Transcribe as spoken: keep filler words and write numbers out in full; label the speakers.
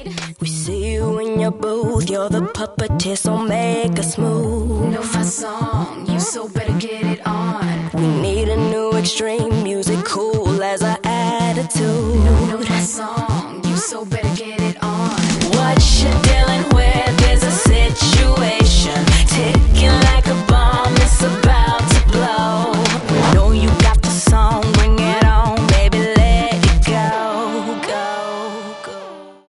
Speaker 1: We see you in your booth, you're the puppeteer, so make us move.
Speaker 2: No façon, you so better get it on.
Speaker 1: We need a new extreme music, cool as our attitude.
Speaker 2: No, no façon, you so better get it on.
Speaker 1: What you dealing with?